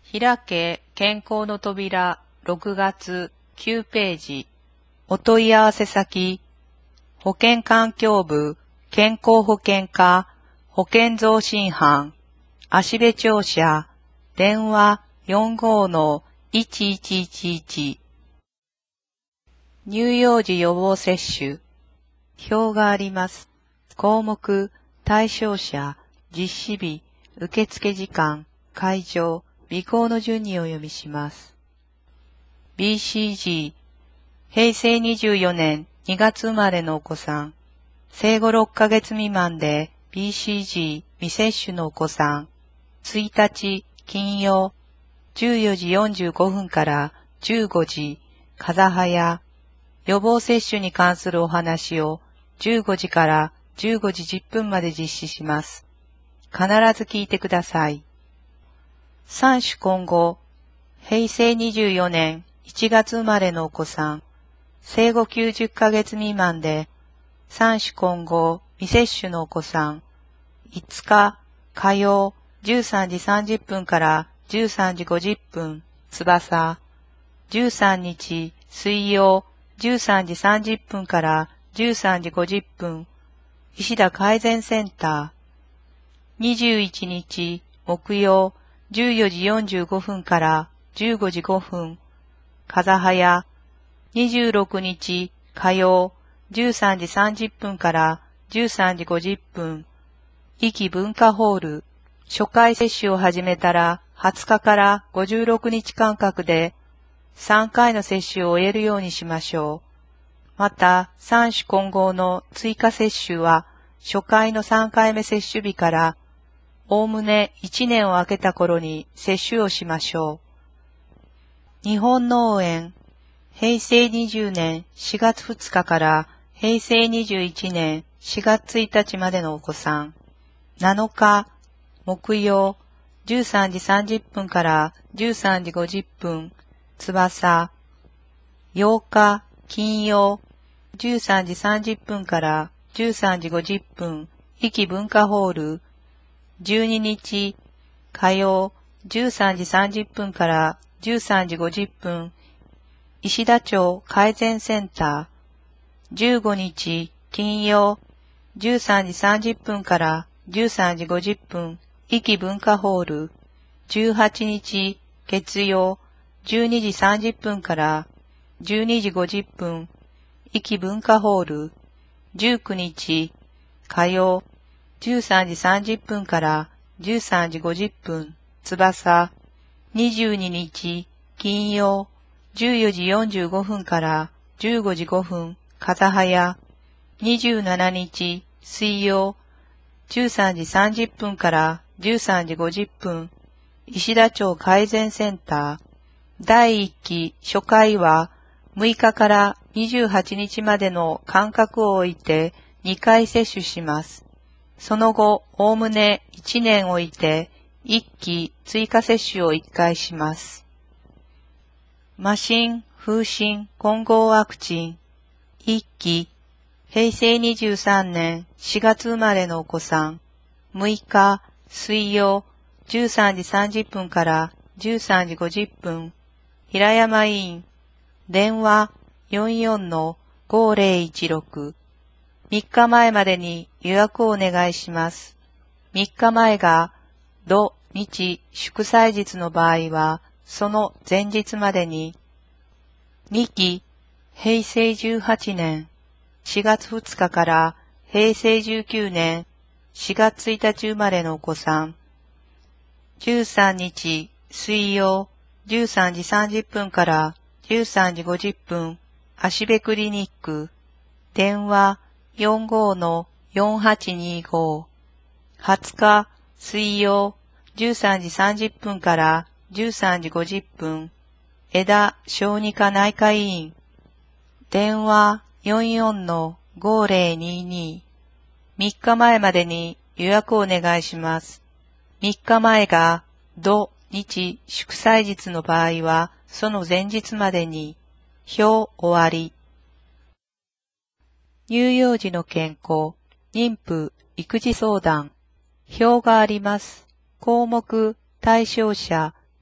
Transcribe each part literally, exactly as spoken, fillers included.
開け健康の扉ろくがつきゅうページ。お問い合わせ先、保健環境部健康保険課保健増進班芦部庁舎電話 よんごーのいちいちいちいち。乳幼児予防接種。表があります。項目、対象者、実施日、受付時間、会場、備考の順にお読みします。ビーシージー、へいせいにじゅうよねんにがつ生まれのお子さん、生後ろっかげつ未満で ビーシージー 未接種のお子さん、ついたち金曜、じゅうよじよんじゅうごふんからじゅうごじ、風早、予防接種に関するお話をじゅうごじからじゅうごじじゅっぷんまで実施します。必ず聞いてください。三種混合、へいせいにじゅうよねんいちがつ生まれのお子さん、生後きゅうじゅっかげつ未満で、三種混合未接種のお子さん、いつか火曜じゅうさんじさんじゅっぷんからじゅうさんじごじゅっぷん、翼、じゅうさんにち水曜じゅうさんじさんじゅっぷんからじゅうさんじごじゅっぷん、石田改善センター、にじゅういちにち木曜じゅうよじよんじゅうごふんからじゅうごじごふん、風早、にじゅうろくにち火曜じゅうさんじさんじゅっぷんからじゅうさんじごじゅっぷん、壱岐文化ホール、初回接種を始めたらはつかからごじゅうろくにち間隔でさんかいの接種を終えるようにしましょう。また、三種混合の追加接種は初回のさんかいめ接種日からおおむねいちねんを空けた頃に接種をしましょう。日本農園、へいせいにじゅうねんしがつふつかからへいせいにじゅういちねんしがつついたちまでのお子さん、なのか木曜じゅうさんじさんじゅっぷんからじゅうさんじごじゅっぷん、翼、ようか金曜じゅうさんじさんじゅっぷんからじゅうさんじごじゅっぷん、壱岐文化ホール、じゅうににち火曜じゅうさんじさんじゅっぷんからじゅうさんじごじゅっぷん、石田町改善センター、じゅうごにち金曜じゅうさんじさんじゅっぷんからじゅうさんじごじゅっぷん、壱岐文化ホール、じゅうはちにち月曜じゅうにじさんじゅっぷんからじゅうにじごじゅっぷん、壱岐文化ホール、じゅうくにち火曜じゅうさんじさんじゅっぷんからじゅうさんじごじゅっぷん、翼、にじゅうににち金曜じゅうよじよんじゅうごふんからじゅうごじごふん、風早、にじゅうしちにち水曜じゅうさんじさんじゅっぷんからじゅうさんじごじゅっぷん、石田町改善センター、だいいっき初回はむいかからにじゅうはちにちまでの間隔を置いてにかい接種します。その後、おおむねいちねん置いていっき追加接種をいっかいします。麻疹、風疹混合ワクチン、いっき、へいせいにじゅうさんねんしがつ生まれのお子さん、むいか水曜じゅうさんじさんじゅっぷんからじゅうさんじごじゅっぷん、平山医院、電話 よんよんのごーぜろいちろく、みっかまえまでに予約をお願いします。みっかまえが土日祝祭日の場合は、その前日までに、にき、へいせいじゅうはちねんしがつふつかからへいせいじゅうきゅうねんしがつついたち生まれのお子さん、じゅうさんにち水曜じゅうさんじさんじゅっぷんからじゅうさんじごじゅっぷん、芦部クリニック、電話 よんごーのよんはちにご、はつか水曜じゅうさんじさんじゅっぷんからじゅうさんじごじゅっぷん、江田小児科内科医院、電話 よんよんのごーぜろにに、みっかまえまでに予約をお願いします。みっかまえが土日祝祭日の場合は、その前日までに。表終わり。乳幼児の健康、妊婦、育児相談。表があります。項目、対象者、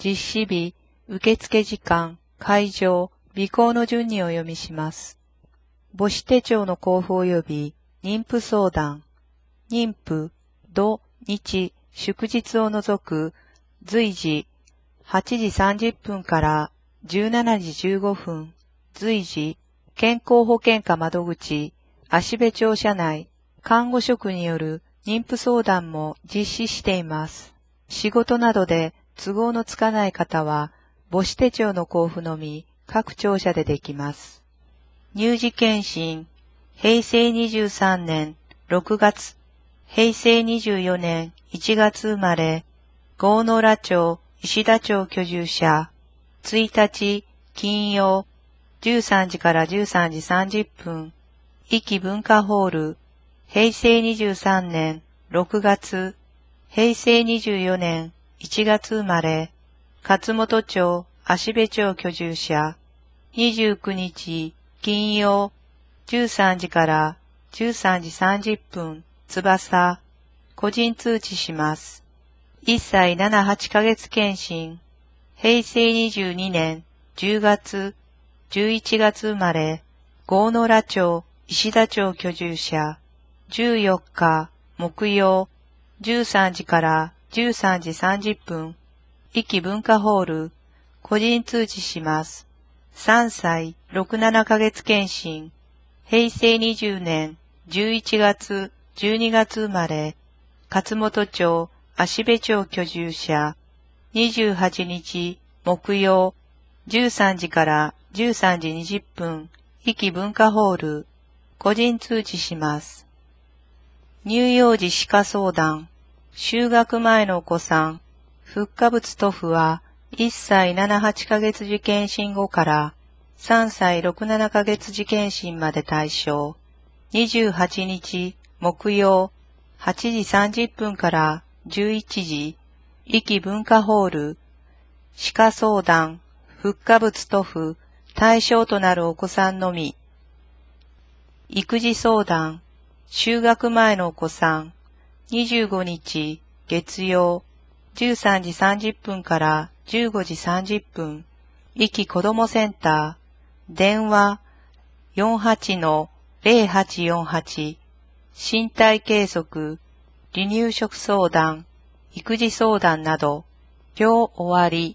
実施日、受付時間、会場、備考の順にお読みします。母子手帳の交付及び妊婦相談、妊婦、土、日、祝日を除く随時はちじさんじゅっぷんからじゅうしちじじゅうごふん、随時健康保険課窓口、芦部庁舎内、看護職による妊婦相談も実施しています。仕事などで都合のつかない方は、母子手帳の交付のみ各庁舎でできます。乳児健診、へいせいにじゅうさんねんろくがつ、へいせいにじゅうよねんいちがつ生まれ、郷野良町、石田町居住者、いちにち金曜、じゅうさんじからじゅうさんじさんじゅっぷん、壱岐文化ホール、へいせいにじゅうさんねんろくがつ、へいせいにじゅうよねんいちがつ生まれ、勝本町、芦部町居住者、にじゅうくにち金曜、じゅうさんじからじゅうさんじさんじゅっぷん、翼、個人通知します。いっさいなな、はちかげつ検診、へいせいにじゅうにねんじゅうがつ、じゅういちがつ生まれ、郷野良町、石田町居住者、じゅうよっか木曜、じゅうさんじからじゅうさんじさんじゅっぷん、壱岐文化ホール、個人通知します。さんさいろく、ななかげつ検診、へいせいにじゅうねんじゅういちがつ、じゅうにがつ生まれ、勝本町、芦部町居住者、にじゅうはちにち木曜、じゅうさんじからじゅうさんじにじゅっぷん、壱岐文化ホール、個人通知します。乳幼児歯科相談、就学前のお子さん、復化物塗布はいっさいなな、はちかげつ時検診後からさんさいろく、ななかげつ時検診まで対象。にじゅうはちにち木曜はちじさんじゅっぷんからじゅういちじ、壱岐文化ホール、歯科相談、復化物塗布対象となるお子さんのみ。育児相談、就学前のお子さん、にじゅうごにち月曜、じゅうさんじさんじゅっぷんからじゅうごじさんじゅっぷん、壱岐子どもセンター、電話 よんはちのゼロはちよんはち、身体計測、離乳食相談、育児相談など、今日終わり。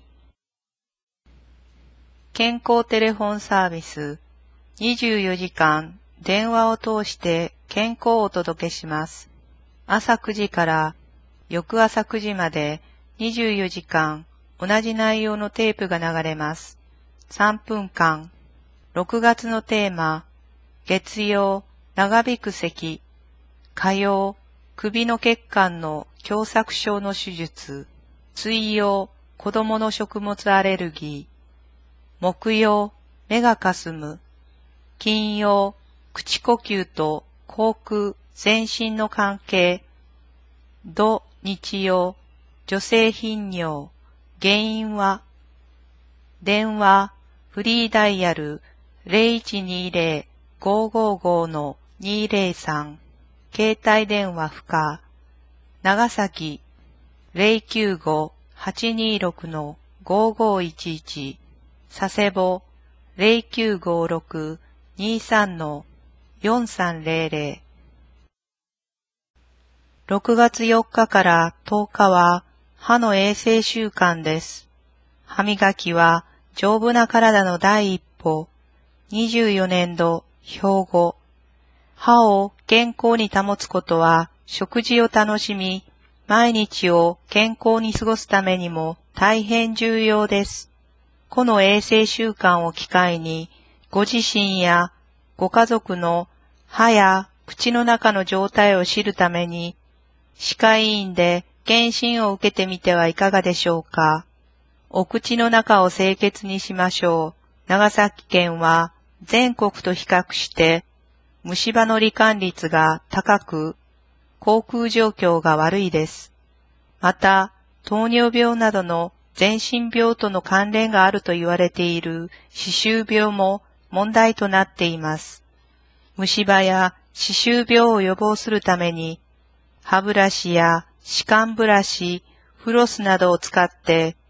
健康テレフォンサービス、にじゅうよじかん電話を通して健康をお届けします。朝くじから翌朝くじまでにじゅうよじかん同じ内容のテープが流れます。さんぷんかん。ろくがつのテーマ、月曜、長引く咳。火曜、首の血管の狭窄症の手術。水曜、子供の食物アレルギー。木曜、目がかすむ。金曜、口呼吸と口腔、全身の関係。土、日曜、女性頻尿。原因は、電話、フリーダイヤル ゼロいちにゼロ ごーごーごー のにゼロさん。携帯電話不可。長崎、ゼロきゅうご はちにろく のごーごーいちいち。佐世保、ゼロきゅうごろく にさんのよんさんゼロゼロ。ろくがつよっかからとおかは歯の衛生週間です。歯磨きは丈夫な体の第一歩。にじゅうよねんど標語。歯を健康に保つことは食事を楽しみ、毎日を健康に過ごすためにも大変重要です。この衛生習慣を機会に、ご自身やご家族の歯や口の中の状態を知るために、歯科医院で検診を受けてみてはいかがでしょうか。お口の中を清潔にしましょう。長崎県は全国と比較して虫歯の罹患率が高く、口腔状況が悪いです。また、糖尿病などの全身病との関連があると言われている歯周病も問題となっています。虫歯や歯周病を予防するために、歯ブラシや歯間ブラシ、フロスなどを使って、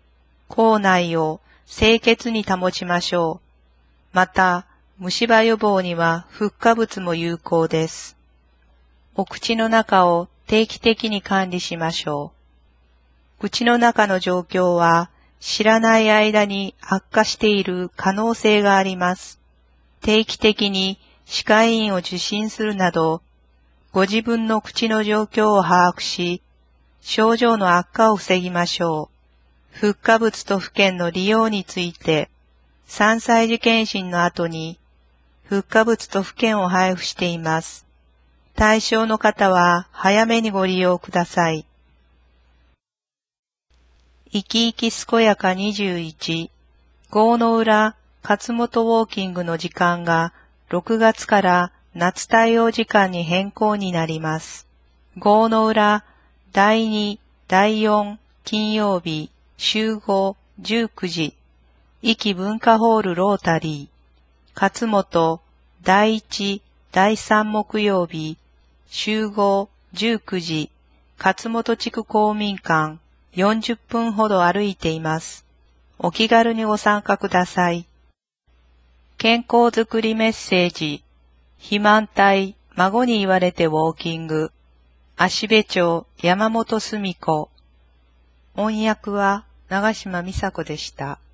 口内を清潔に保ちましょう。また、虫歯予防にはフッ化物も有効です。お口の中を定期的に管理しましょう。口の中の状況は知らない間に悪化している可能性があります。定期的に歯科医院を受診するなど、ご自分の口の状況を把握し、症状の悪化を防ぎましょう。フッ化物とフケンの利用について、さんさい児検診の後に、フッ化物とフケンを配布しています。対象の方は早めにご利用ください。生き生き健やかにじゅういち、郷の浦勝本ウォーキングの時間がろくがつから夏対応時間に変更になります。郷の浦だいに、だいよん金曜日集合じゅうくじ、壱岐文化ホールロータリー、勝本だいいち、だいさん木曜日集合じゅうくじ、勝本地区公民館よんじゅっぷんほど歩いています。お気軽にご参加ください。健康づくりメッセージ。肥満体、孫に言われてウォーキング。芦部町山本澄子。音訳は長島美佐子でした。